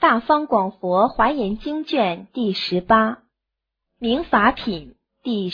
大方广佛华严经卷第18，明法品第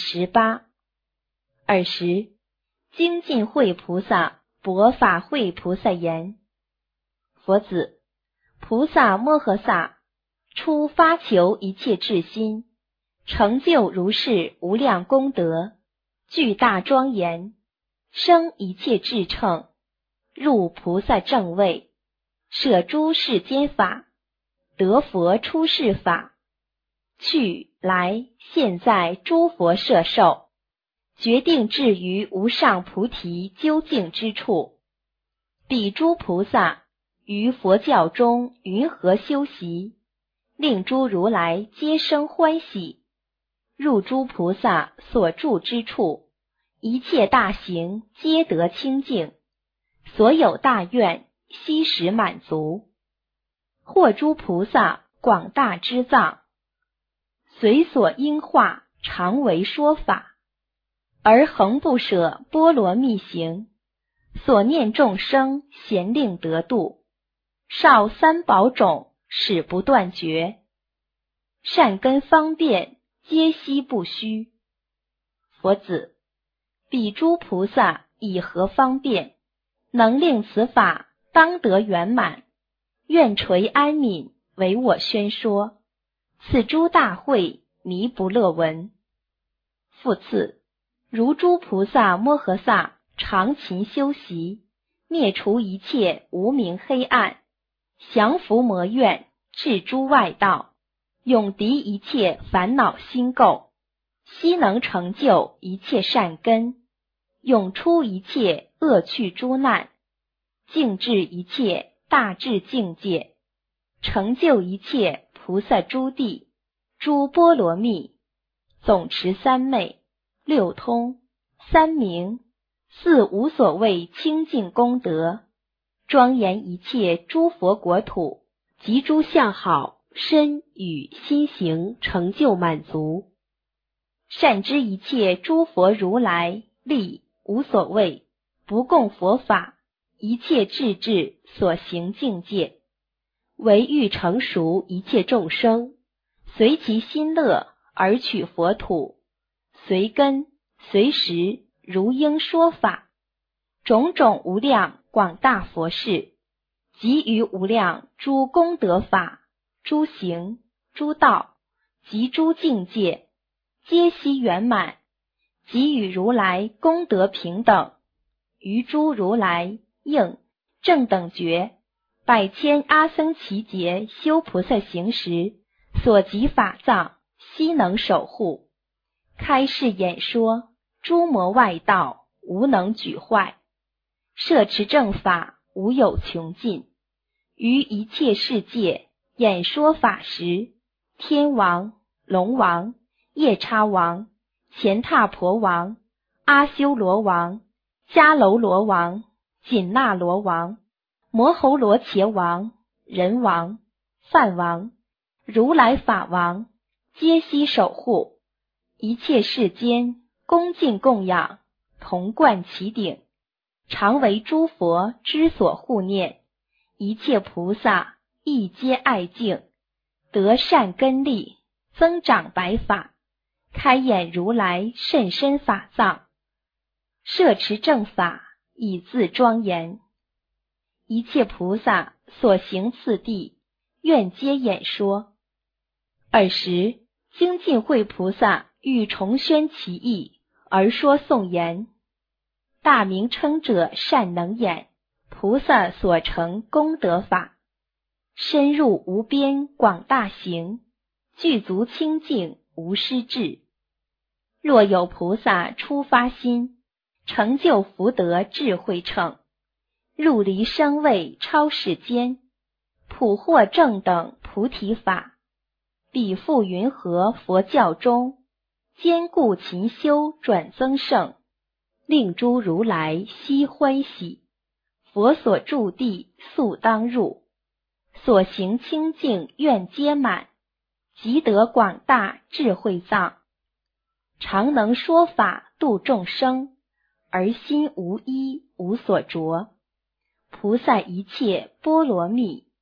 18。20，精进慧菩萨薄法慧菩萨言：佛子，菩萨摩诃萨初发求一切至心，成就如是无量功德，具大庄严，生一切智乘，入菩萨正位，舍诸世间法，得佛出世法，去来现在诸佛摄受，决定至于无上菩提究竟之处。彼诸菩萨于佛教中云何修习，令诸如来皆生欢喜，入诸菩萨所住之处，一切大行皆得清净，所有大愿悉实满足。或诸菩萨广大之藏，随所应化常为说法，而恒不舍波罗蜜行，所念众生咸令得度，少三宝种始不断绝，善根方便皆悉不虚。佛子，彼诸菩萨以何方便，能令此法当得圆满？愿垂安悯为我宣说，此诸大会弥不乐闻。复次，如诸菩萨摩诃萨常勤修习，灭除一切无明黑暗，降伏魔怨，治诸外道，永敌一切烦恼心垢，悉能成就一切善根，永出一切恶趣诸难，净治一切大智境界，成就一切菩萨诸地，诸波罗蜜，总持三昧、六通、三明、四无所谓清净功德，庄严一切诸佛国土，及诸相好身语心行成就满足。善知一切诸佛如来力无所谓，不共佛法，一切智智所行境界，唯欲成熟一切众生，随其心乐而取佛土，随根随时如应说法，种种无量广大佛事，及于无量诸功德法、诸行、诸道及诸境界，皆悉圆满，及与如来功德平等，于诸如来应正等觉百千阿僧祇劫修菩萨行时，所及法藏悉能守护，开示演说，诸魔外道无能举坏，摄持正法无有穷尽，于一切世界演说法时，天王、龙王、夜叉王、乾闼婆王、阿修罗王、迦楼罗王、紧那罗王、摩喉罗伽王、人王、梵王、如来法王，皆悉守护，一切世间恭敬供养，同冠其顶，常为诸佛之所护念，一切菩萨亦皆爱敬，得善根力，增长白法，开演如来甚深法藏，摄持正法，以自庄严。一切菩萨所行次第，愿皆演说。20，精进慧菩萨欲重宣其意，而说颂言：大名称者善能演，菩萨所成功德法，深入无边广大行，具足清净无失智。若有菩萨初发心，成就福德智慧乘，入离生位超世间，普获正等菩提法，彼复云何佛教中，坚固勤修转增盛，令诸如来悉欢喜，佛所住地速当入，所行清净愿皆满，即得广大智慧藏，常能说法度众生，而心无依无所着。菩萨一切波罗蜜，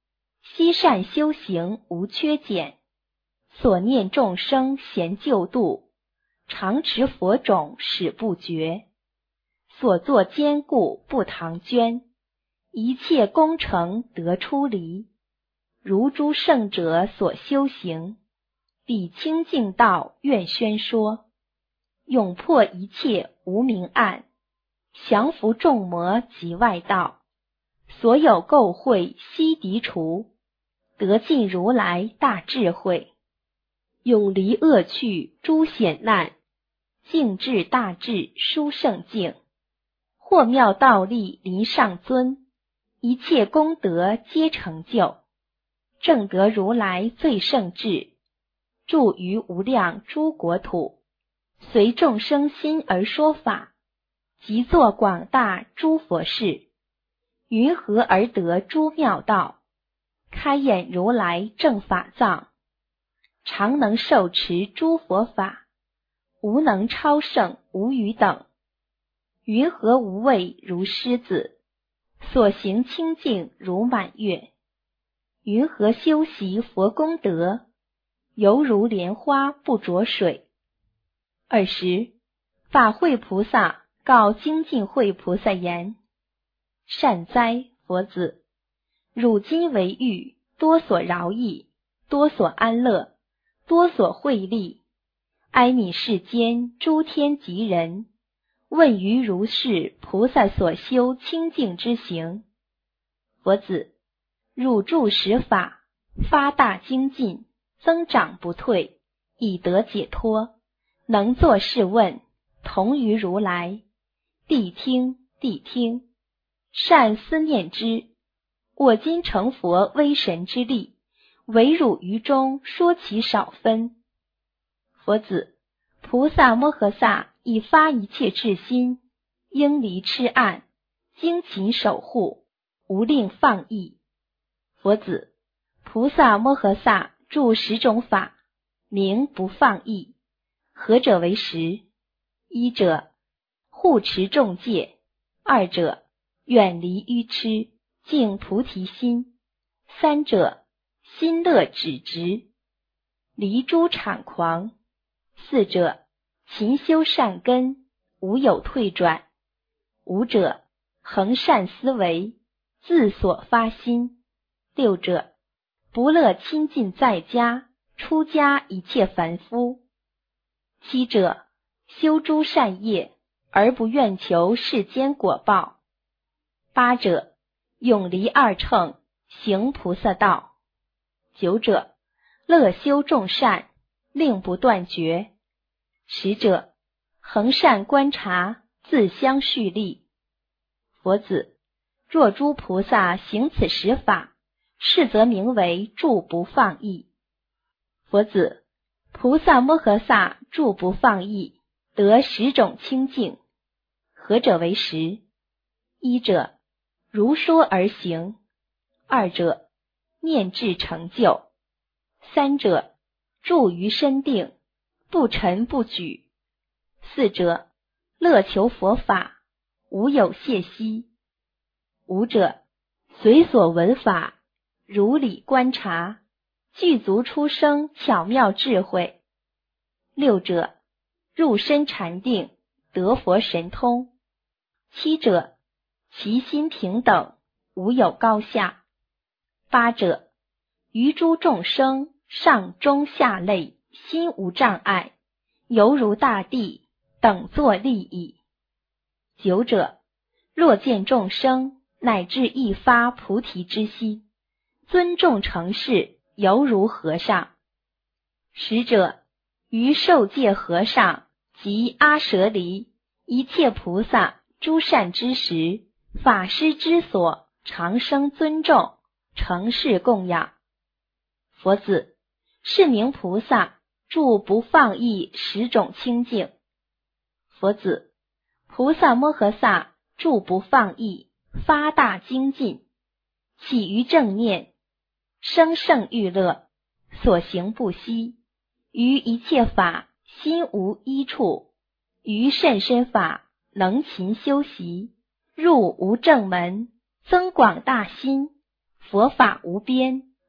悉善修行无缺减，所念众生咸救度，常持佛种始不绝，所作坚固不唐捐，一切功成得出离，如诸圣者所修行，彼清净道愿宣说，永破一切无明暗，降伏众魔及外道，所有垢秽悉涤除，得尽如来大智慧，永离恶趣诸险难，净智大智殊胜境，或妙道力临上尊，一切功德皆成就，正得如来最胜智，住于无量诸国土，随众生心而说法，即作广大诸佛事，云何而得诸妙道，开演如来正法藏，常能受持诸佛法，无能超胜无余等，云何无畏如狮子，所行清净如满月，云何修习佛功德，犹如莲花不着水。20法会菩萨告精进会菩萨言：善哉，佛子！汝今为欲，多所饶益，多所安乐，多所惠利，哀悯世间诸天及人，问于如是菩萨所修清净之行。佛子，汝住实法，发大精进，增长不退，以得解脱，能作是问，同于如来。谛听，谛听，善思念之。我今成佛威神之力，唯汝于中说其少分。佛子，菩萨摩诃萨已发一切智心，应离痴暗，精勤守护，无令放逸。佛子，菩萨摩诃萨著10种法，名不放逸。何者为10？一者，护持众戒；二者，远离愚痴，净菩提心；三者，心乐止直，离诸谄狂；四者，勤修善根，无有退转；五者，恒善思维，自所发心；六者，不乐亲近在家，出家一切凡夫；七者，修诸善业，而不愿求世间果报；八者，永离二乘，行菩萨道；九者，乐修众善，令不断绝；十者，恒善观察，自相续力。佛子，若诸菩萨行此10法，是则名为住不放逸。佛子，菩萨摩诃萨住不放逸，得10种清净。何者为10？一者，如说而行；二者，念至成就；三者，住于身定，不沉不举；四者，乐求佛法，无有懈息；五者，随所闻法，如理观察，具足出生巧妙智慧；六者，入深禅定，得佛神通；七者，其心平等，无有高下；八者，于诸众生上中下类，心无障碍，犹如大地，等作利益；九者，若见众生，乃至一发菩提之心，尊重承事，犹如和尚；十者，于受戒和尚及阿舍离一切菩萨诸善知识，法师之所，常生尊重，承事供养。佛子，是名菩萨住不放逸10种清净。佛子，菩萨摩诃萨住不放逸，发大精进，起于正念，生胜欲乐，所行不息，于一切法心无依处，于甚深法能勤修习，入无正门，增广大心，佛法无边，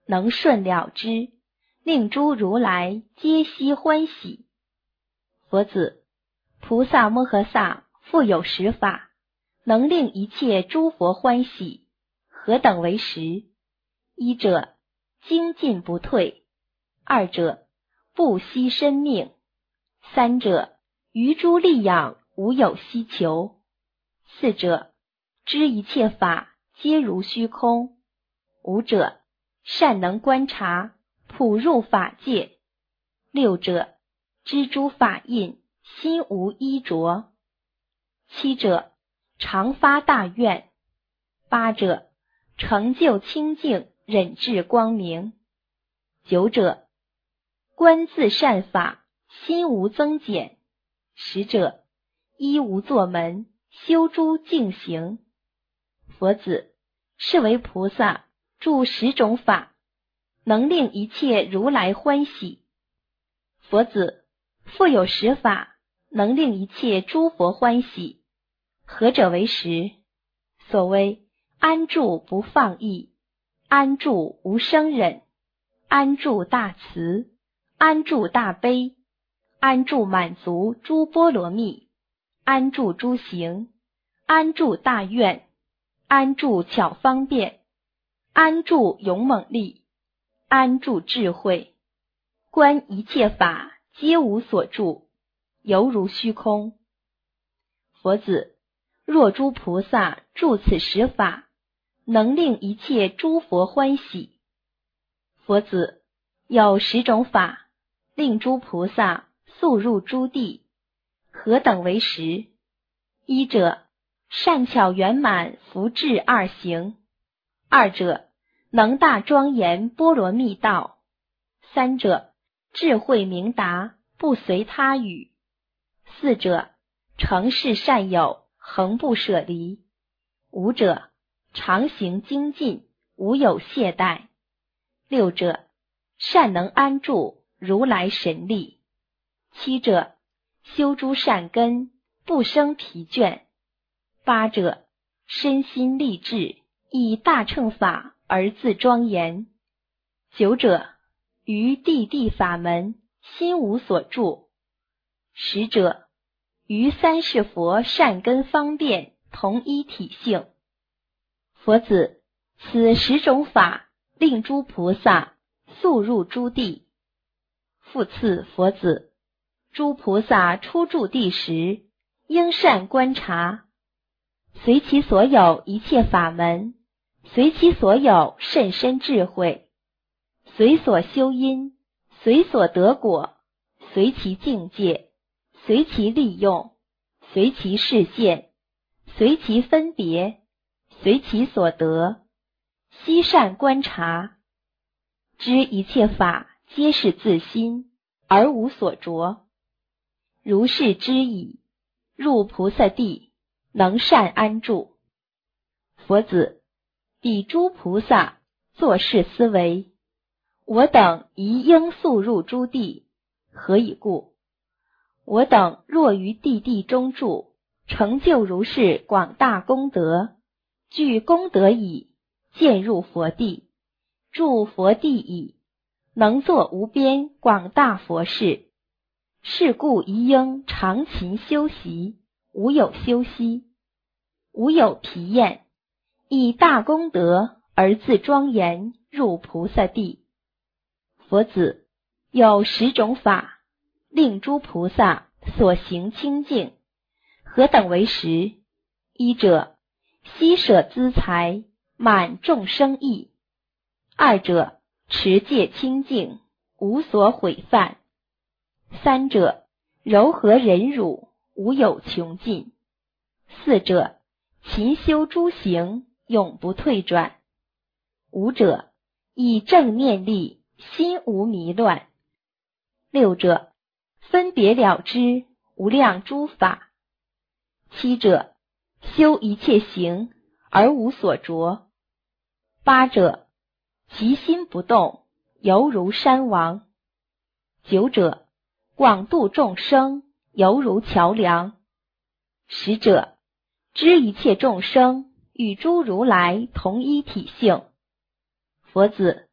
能顺了之，令诸如来皆悉欢喜。佛子，菩萨摩诃萨复有十法，能令一切诸佛欢喜，何等为十？一者，精进不退；二者，不惜生命；三者，于诸利养无有希求；四者，知一切法皆如虚空；五者，善能观察，普入法界；六者，知诸法印，心无依着；七者，常发大愿；八者，成就清净，忍至光明；九者，观自善法，心无增减；十者，依无作门，修诸净行。佛子，是为菩萨著十种法，能令一切如来欢喜。佛子，复有十法，能令一切诸佛欢喜。何者为十？所谓安住不放逸，安住无生忍，安住大慈，安住大悲，安住满足诸波罗蜜，安住诸行，安住大愿，安住巧方便，安住勇猛力，安住智慧，观一切法皆无所住，犹如虚空。佛子，若诸菩萨住此十法，能令一切诸佛欢喜。佛子，有十种法，令诸菩萨速入诸地，何等为十？一者，善巧圆满福智二行；二者，能大庄严波罗蜜道；三者，智慧明达，不随他语；四者，成事善友，恒不舍离；五者，常行精进，无有懈怠；六者，善能安住如来神力；七者，修诸善根，不生疲倦；八者，身心立志，以大乘法而自庄严；九者，于地地法门，心无所住；十者，于三世佛善根方便，同一体性。佛子，此十种法，令诸菩萨速入诸地。复次，佛子，诸菩萨初住地时，应善观察，随其所有一切法门，随其所有甚深智慧，随所修因，随所得果，随其境界，随其利用，随其示现，随其分别，随其所得，悉善观察，知一切法皆是自心，而无所着。如是知已，入菩萨地，能善安住。佛子，彼诸菩萨作是思维：我等宜应速入诸地，何以故？我等若于地地中住，成就如是广大功德，具功德已，渐入佛地，住佛地已，能作无边广大佛事。是故宜应常勤修习，无有休息，无有疲厌，以大功德而自庄严，入菩萨地。佛子，有十种法，令诸菩萨所行清净，何等为十？一者，悉舍资财，满众生意；二者，持戒清净，无所毁犯；三者，柔和忍辱，无有穷尽；四者，勤修诸行，永不退转；五者，以正念力，心无迷乱；六者，分别了知无量诸法；七者，修一切行而无所着；八者，其心不动，犹如山王；九者，广度众生，犹如桥梁；十者，知一切众生与诸如来同一体性。佛子，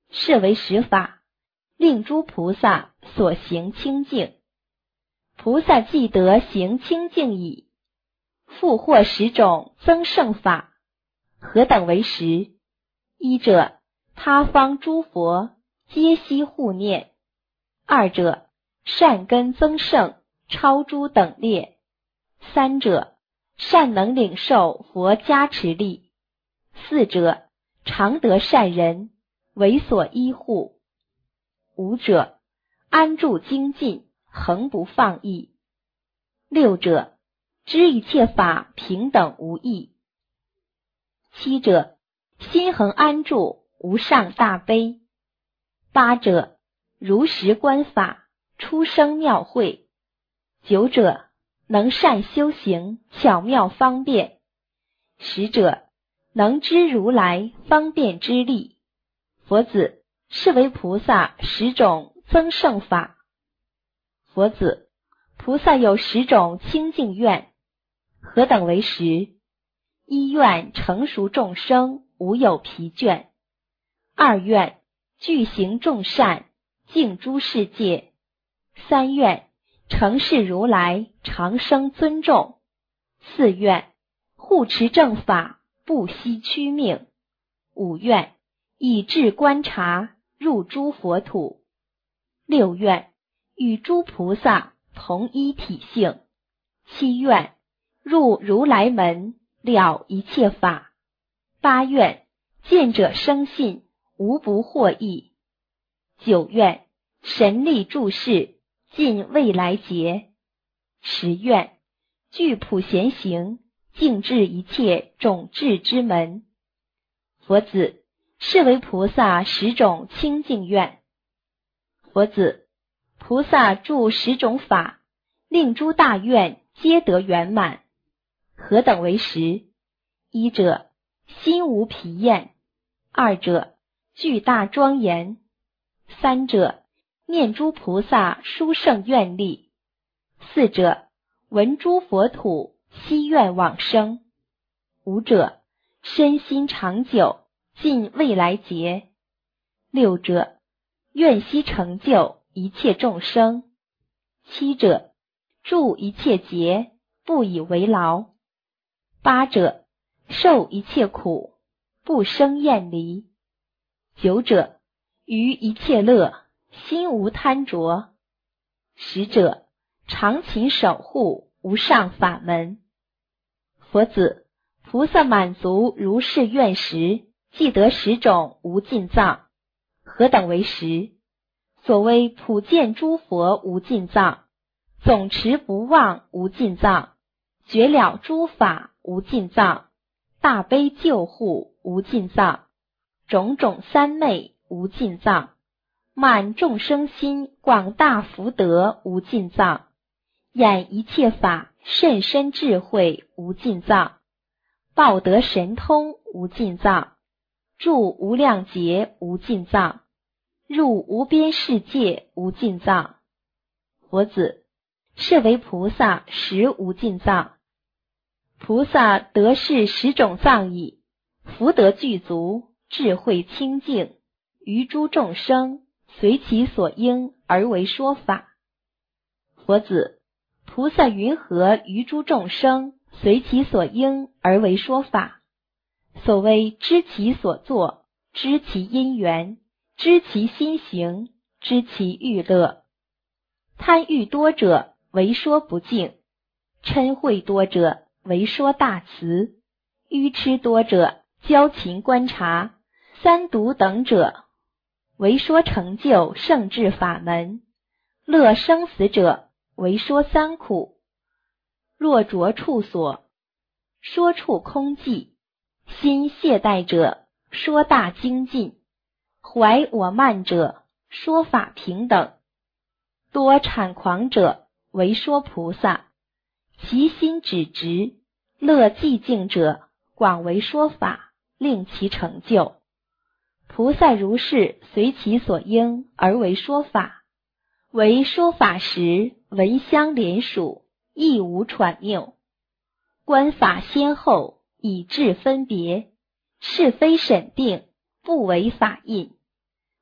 是为实法，令诸菩萨所行清净。菩萨既得行清净矣，复获10种增胜法，何等为实？一者，他方诸佛皆悉护念；二者，善根增胜，超诸等列；三者，善能领受佛加持力；四者，常得善人为所依护；五者，安住精进，恒不放逸；六者，知一切法平等无异；七者，心恒安住，无上大悲；八者，如实观法，出生妙慧；九者，能善修行，巧妙方便；十者，能知如来方便之力。佛子，是为菩萨10种增胜法。佛子，菩萨有10种清净愿，何等为实？一愿成熟众生，无有疲倦；二愿具行众善，净诸世界；三愿成事如来，长生尊重；四愿护持正法，不惜屈命；五愿以智观察，入诸佛土；六愿与诸菩萨同一体性；七愿入如来门，了一切法；八愿见者生信，无不获益；九愿神力注释，尽未来劫；十愿具普贤行，净治一切种智之门。佛子，是为菩萨10种清净愿。佛子，菩萨著10种法，令诸大愿皆得圆满。何等为实？一者，心无疲厌；二者，具大庄严；三者，念诸菩萨殊胜愿力；四者，闻诸佛土，希愿往生；五者，身心长久，尽未来劫；六者，愿悉成就一切众生；七者，住一切劫，不以为劳；八者，受一切苦，不生厌离；九者，于一切乐，心无贪着；十者，常勤守护无上法门。佛子，菩萨满足如是愿时，即得10种无尽藏。何等为实？所谓普见诸佛无尽藏，总持不忘无尽藏，觉了诸法无尽藏，大悲救护无尽藏，种种三昧无尽藏，满众生心广大福德无尽藏，演一切法甚深智慧无尽藏，报得神通无尽藏，住无量劫无尽藏，入无边世界无尽藏。佛子，是为菩萨10无尽藏。菩萨得是10种藏矣，福德具足，智慧清净，于诸众生随其所应而为说法。佛子，菩萨云何于诸众生随其所应而为说法？所谓知其所作，知其因缘，知其心行，知其欲乐。贪欲多者为说不净，嗔恚多者为说大慈，愚痴多者教勤观察，三毒等者为说成就圣智法门，乐生死者为说三苦，若着处所，说处空寂，心懈怠者说大精进，怀我慢者说法平等，多产狂者为说菩萨，其心只直，乐寂静者广为说法，令其成就。菩萨如是随其所应而为说法，为说法时闻香连属，亦无喘谬。观法先后，以智分别，是非审定，不为法印。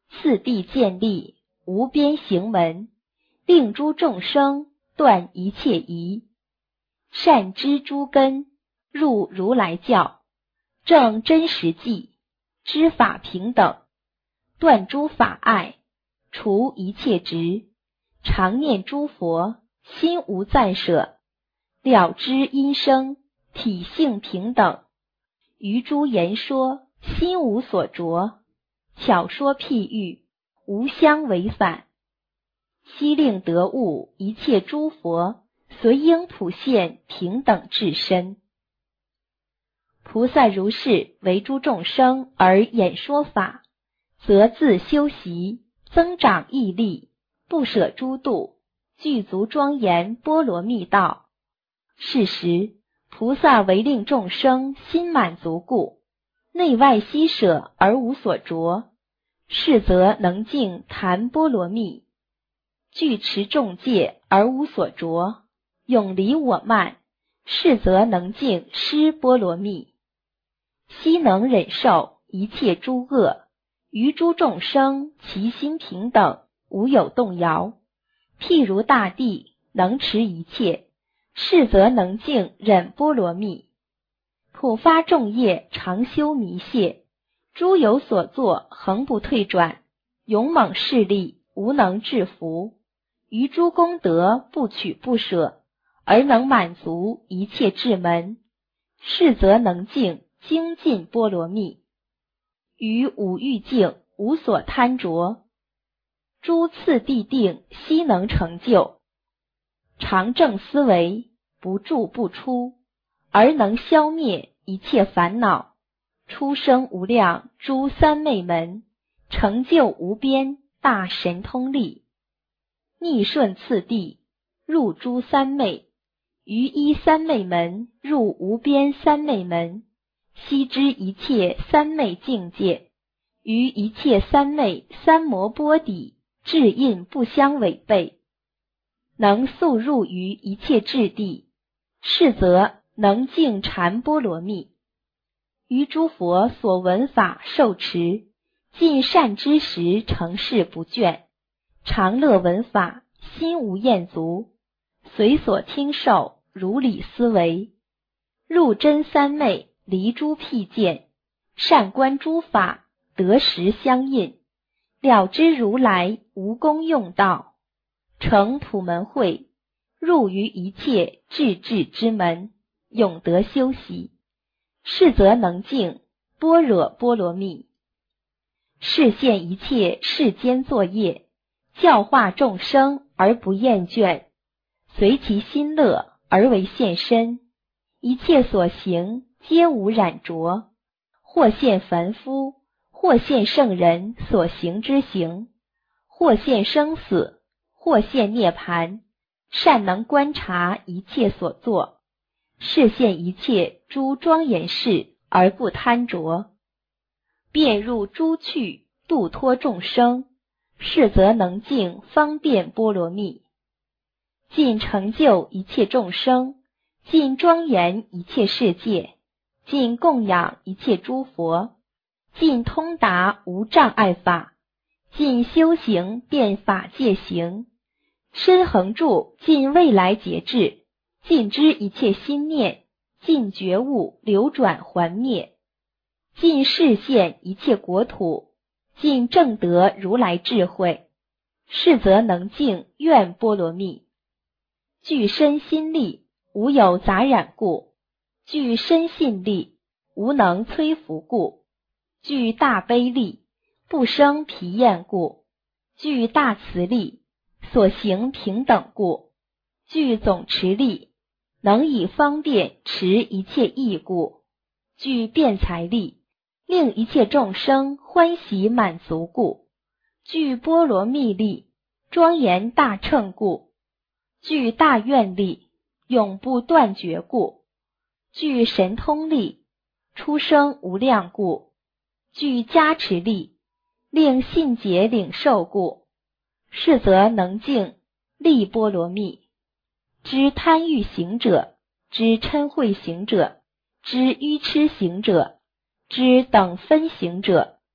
次第建立，无边行门，令诸众生断一切疑，善知诸根，入如来教，证真实际，知法平等，断诸法爱，除一切执，常念诸佛，心无暂舍，了知因生，体性平等，于诸言说，心无所着，巧说譬喻，无相违反，悉令得悟一切诸佛，随应普现平等至身。菩萨如是为诸众生而演说法，则自修习，增长毅力，不舍诸度，具足庄严波罗蜜道。是时，菩萨为令众生心满足故，内外悉舍而无所着，是则能尽谈波罗蜜，具持众戒而无所着，永离我慢，是则能尽施波罗蜜，悉能忍受一切诸恶，于诸众生其心平等，无有动摇。譬如大地能持一切，是则能尽忍波罗蜜。普发众业，常修弥谢，诸有所作，恒不退转，勇猛势力，无能制服。于诸功德，不取不舍，而能满足一切智门，是则能尽精进波罗蜜。于五欲境，无所贪着，诸次第定，悉能成就。常正思维，不住不出，而能消灭一切烦恼，出生无量诸三昧门，成就无边大神通力，逆顺次第，入诸三昧，于一三昧门入无边三昧门，悉知一切三昧境界，于一切三昧三摩波底，智印不相违背，能速入于一切智地，是则能尽禅波罗蜜。于诸佛所闻法受持，尽善知识成事不倦，常乐闻法，心无厌足，随所听受，如理思维，入真三昧，离诸僻见，善观诸法，得实相应，了知如来无功用道，成普门会，入于一切智智之门，永得修习，是则能尽般若波罗蜜。示现一切世间作业，教化众生而不厌倦，随其心乐而为现身，一切所行皆无染着，或现凡夫，或现圣人所行之行，或现生死，或现涅槃，善能观察一切所作，示现一切诸庄严事而不贪着，便入诸趣，度脱众生，是则能尽方便波罗蜜，尽成就一切众生，尽庄严一切世界，尽供养一切诸佛，尽通达无障碍法，尽修行遍法界行，身恒住尽未来劫智，尽知一切心念，尽觉悟流转还灭，尽示现一切国土，尽正得如来智慧，是则能尽愿波罗蜜。具身心力，无有杂染故；具身信力，无能摧伏故；具大悲力，不生疲厌故；具大慈力，所行平等故；具总持力，能以方便持一切义故；具辩才力，令一切众生欢喜满足故；具波罗蜜力，庄严大乘故；具大愿力，永不断绝故；具神通力，出生无量故；具加持力，令信解领受故，是则能尽力波罗蜜。知贪欲行者，知嗔恚行者，知愚痴行者，知等分行者，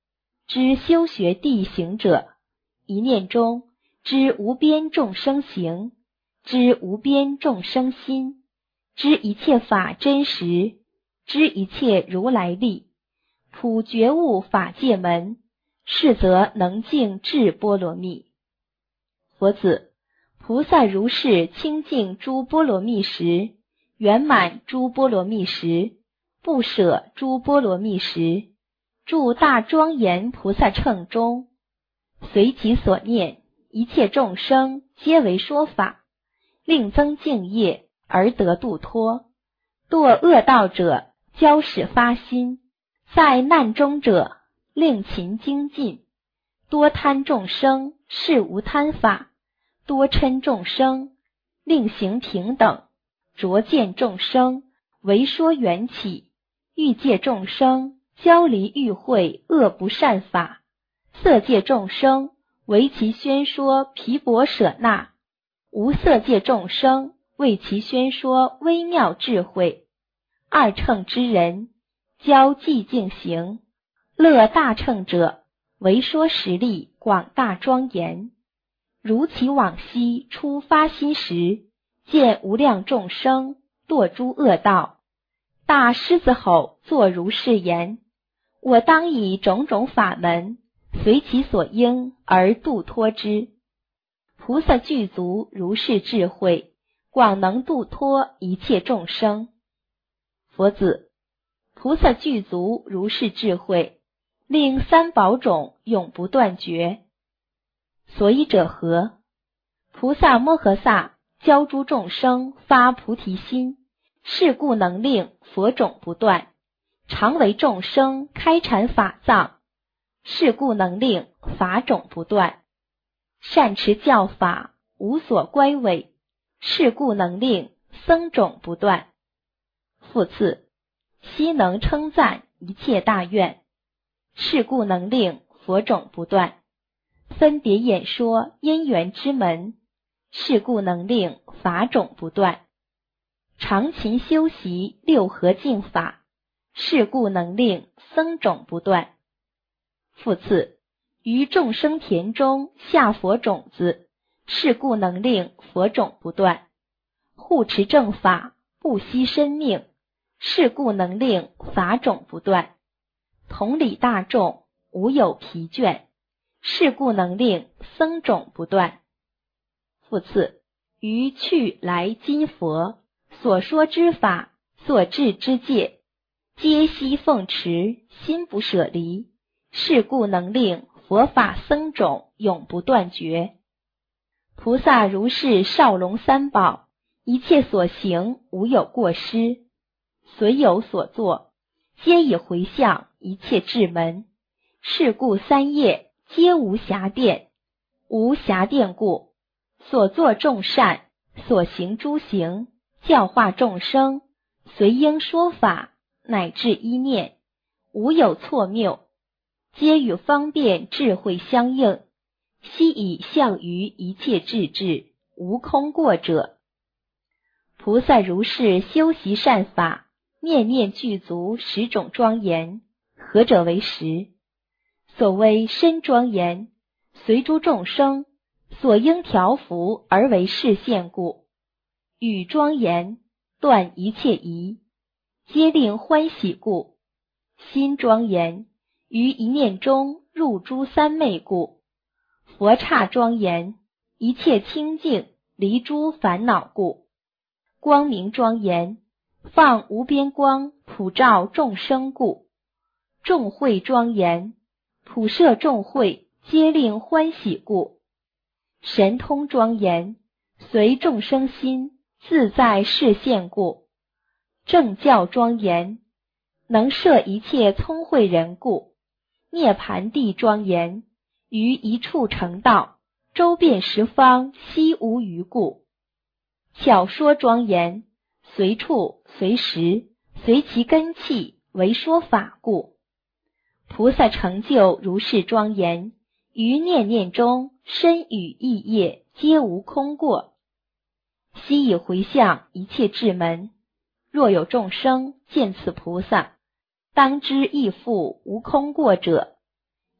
知修学地行者，一念中知无边众生行，知无边众生心，知一切法真实，知一切如来力，普觉悟法界门，是则能净智波罗蜜。佛子，菩萨如是清净诸波罗蜜时，圆满诸波罗蜜时，不舍诸波罗蜜时，住大庄严菩萨乘中，随其所念，一切众生皆为说法，令增净业而得度脱。堕恶道者，教使发心；在难中者，令勤精进。多贪众生，是无贪法；多嗔众生，令行平等；着见众生，为说缘起；欲界众生，教离欲会恶不善法；色界众生，为其宣说毗婆舍那；无色界众生，为其宣说微妙智慧。二乘之人，教寂静行；乐大乘者，为说实力广大庄严。如其往昔初发心时，见无量众生堕诸恶道，大狮子吼作如是言：我当以种种法门，随其所应而度脱之。菩萨具足如是智慧，广能度脱一切众生。佛子，菩萨具足如是智慧，令三宝种永不断绝。所以者何？菩萨摩诃萨教诸众生发菩提心，是故能令佛种不断，常为众生开阐法藏，是故能令法种不断。善持教法，无所乖违，是故能令僧种不断。复次，悉能称赞一切大愿，是故能令佛种不断。分别演说因缘之门，是故能令法种不断。常勤修习六合净法，是故能令僧种不断。复次，于众生田中下佛种子，是故能令佛种不断。护持正法，不惜生命，是故能令法种不断。同理大众，无有疲倦，是故能令僧种不断。复次，于去来今佛所说之法，所制之戒，皆悉奉持，心不舍离，是故能令佛法僧种永不断绝。菩萨如是少龙三宝，一切所行无有过失，随有所作，皆以回向一切智门，是故三业皆无瑕玷。无瑕玷故，所作众善，所行诸行，教化众生，随应说法，乃至一念，无有错谬，皆与方便智慧相应，悉以向于一切智智，无空过者。菩萨如是修习善法，念念具足10种庄严，何者为实？所谓身庄严，随诸众生所应调伏而为示现故。语庄严，断一切疑，皆令欢喜故。心庄严，于一念中入诸三昧故。佛刹庄严，一切清净，离诸烦恼故。光明庄严，放无边光普照众生故。众慧庄严，普摄众慧，皆令欢喜故。神通庄严，随众生心，自在示现故。正教庄严，能摄一切聪慧人故。涅盘地庄严，于一处成道，周遍十方，悉无余故。巧说庄严，随处随时随其根器，为说法故。菩萨成就如是庄严，于念念中身语意业皆无空过，悉以回向一切智门。若有众生见此菩萨，当知亦复无空过者，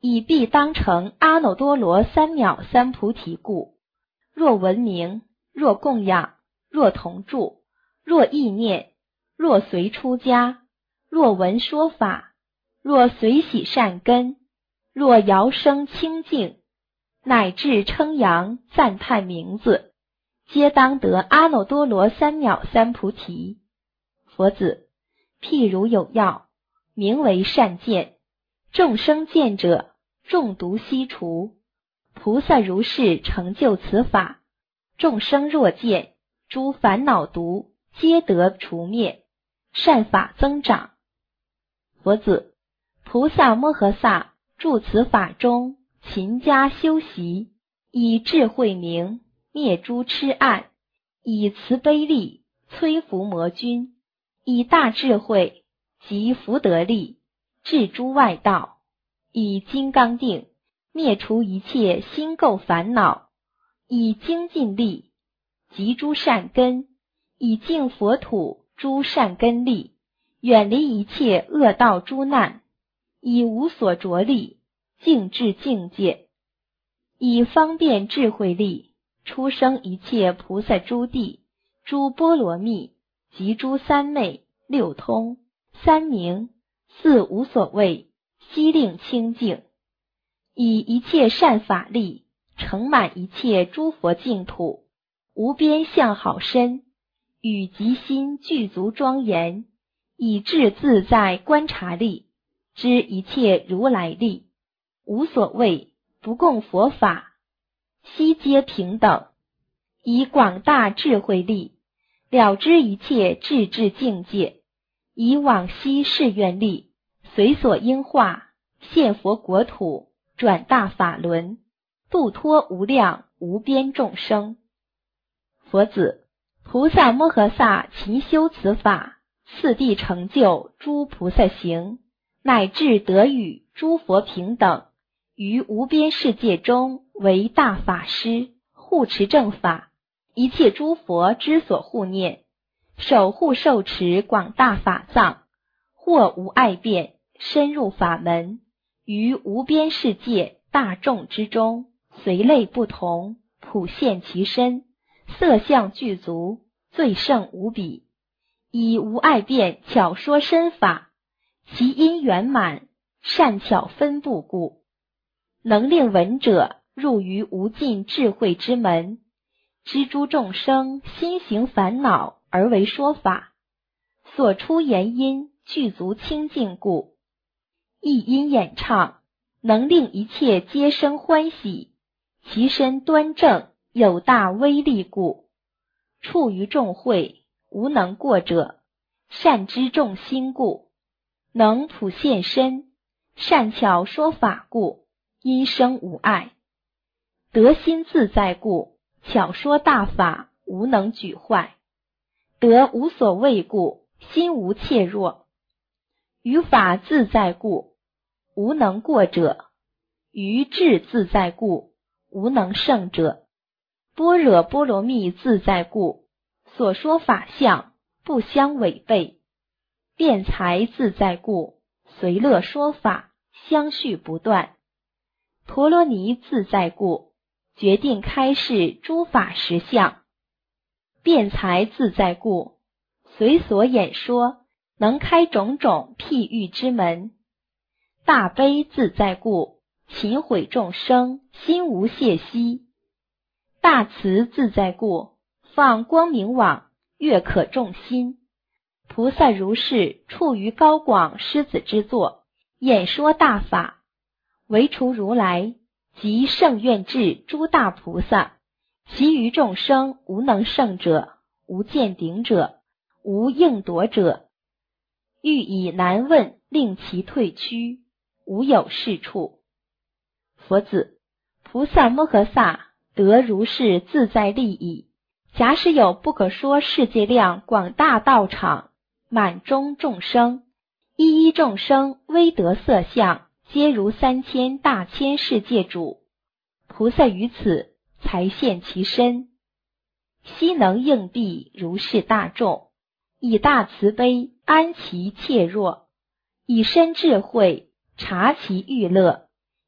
以必当成阿耨多罗三藐三菩提故。若闻名，若供养，若同住，若意念，若随出家，若闻说法，若随喜善根，若摇声清净，乃至称扬赞叹名字，皆当得阿耨多罗三藐三菩提。佛子，譬如有药，名为善见，众生见者，中毒悉除。菩萨如是成就此法，众生若见，诸烦恼毒皆得除灭，善法增长。佛子，菩萨摩诃萨住此法中，勤加修习，以智慧明，灭诸痴暗，以慈悲力摧伏魔君，以大智慧及福德力治诸外道，以金刚定灭除一切心垢烦恼，以精进力集诸善根，以净佛土诸善根力，远离一切恶道诸难，以无所着力净至境界，以方便智慧力出生一切菩萨诸地、诸波罗蜜及诸三昧、六通、三明、四无所谓，悉令清净，以一切善法力承满一切诸佛净土，无边相好身，与极心具足庄严，以至自在观察力知一切如来力，无所谓不共佛法，悉皆平等，以广大智慧力了知一切智智境界，以往昔誓愿力随所应化现佛国土，转大法轮，度脱无量无边众生。佛子，菩萨摩诃萨勤修此法，次第成就诸菩萨行，乃至得与诸佛平等，于无边世界中为大法师，护持正法，一切诸佛之所护念，守护受持广大法藏，或无碍变，深入法门，于无边世界大众之中，随类不同，普现其身，色相具足，最胜无比，以无碍变巧说身法，其因圆满，善巧分布故，能令闻者入于无尽智慧之门，知诸众生心行烦恼而为说法，所出言音具足清净故，一音演唱，能令一切皆生欢喜，其身端正，有大威力故，处于众会，无能过者，善知众心故，能普现身，善巧说法故，因生无碍，得心自在故，巧说大法，无能举坏，得无所谓故，心无怯弱，于法自在故，无能过者，于智自在故，无能胜者，般若波罗蜜自在故，所说法相不相违背，辩才自在故，随乐说法相续不断，陀罗尼自在故，决定开示诸法实相，辩才自在故，随所演说，能开种种譬喻之门，大悲自在故，勤毁众生，心无懈息，大慈自在故，放光明网，悦可众心，菩萨如是处于高广狮子之座，演说大法，唯除如来及圣愿智诸大菩萨，其余众生无能胜者，无见顶者，无应夺者，欲以难问令其退趋，无有是处。佛子，菩萨摩诃萨得如是自在利益，假使有不可说世界量广大道场，满中众生，一一众生微得色相，皆如3000大千世界主，菩萨于此才现其身，悉能应庇如是大众，以大慈悲安其怯弱，以身智慧察其欲乐，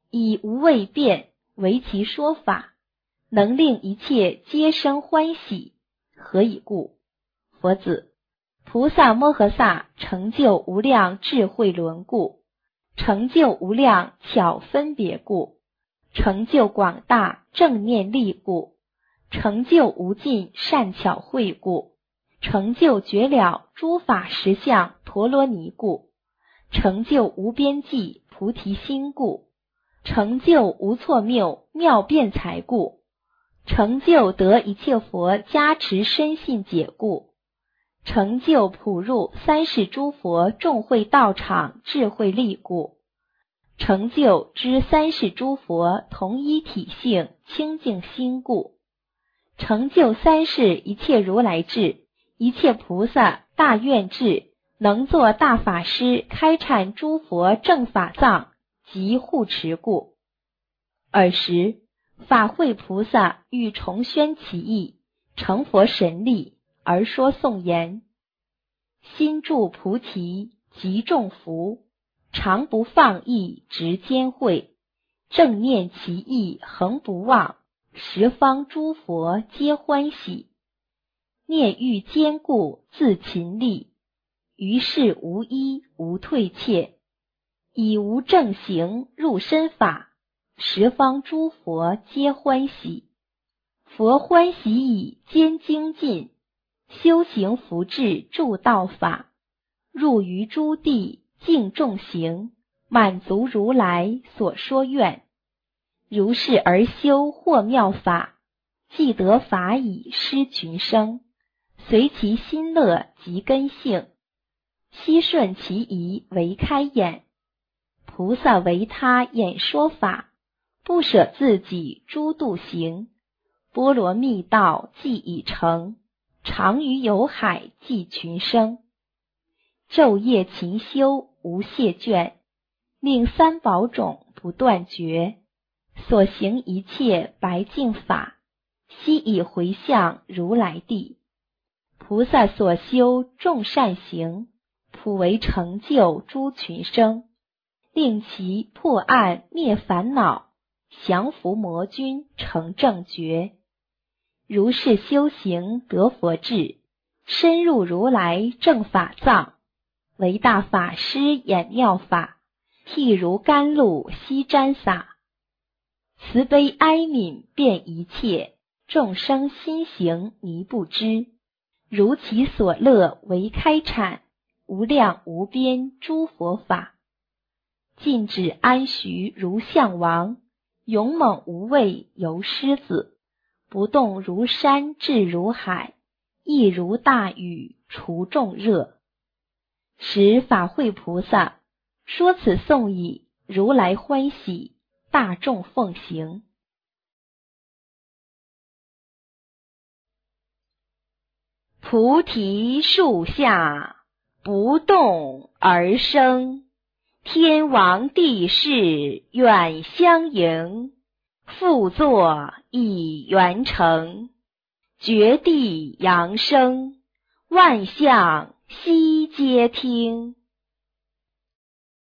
以无畏辩为其说法，能令一切皆生欢喜。何以故？佛子，菩萨摩诃萨成就无量智慧轮故，成就无量巧分别故，成就广大正念力故，成就无尽善巧慧故，成就绝了诸法实相陀罗尼故，成就无边际菩提心故，成就无错谬妙辩才故，成就得一切佛加持深信解故，成就普入三世诸佛众会道场智慧力故，成就知三世诸佛同一体性清净心故，成就三世一切如来智，一切菩萨大愿智，能作大法师开阐诸佛正法藏及护持故。尔时法会菩萨欲重宣其意，成佛神力而说颂言：心住菩提极众福，常不放逸直坚慧，正念其意恒不忘，十方诸佛皆欢喜。念欲坚固自勤力，于是无依无退怯，以无正行入身法，十方诸佛皆欢喜。佛欢喜以坚精进，修行福智助道法，入于诸地敬众行，满足如来所说愿。如是而修或妙法，既得法以施群生，随其心乐及根性，悉顺其意为开眼。菩萨为他演说法，不舍自己诸度行，波罗蜜道既已成，常于有海济群生。昼夜勤修无懈倦，令三宝种不断绝，所行一切白净法，悉以回向如来地。菩萨所修众善行，普为成就诸群生，令其破暗灭烦恼，降伏魔君成正觉。如是修行得佛智，深入如来正法藏，为大法师演妙法，譬如甘露悉沾洒，慈悲哀悯遍一切，众生心行迷不知，如其所乐为开阐，无量无边诸佛法。禁止安徐如象王，勇猛无畏游狮子，不动如山至如海，亦如大雨除众热。时法会菩萨说此颂已，如来欢喜，大众奉行。菩提树下不动而生，天王地士远相迎，复作已圆成，绝地扬声，万象悉皆听。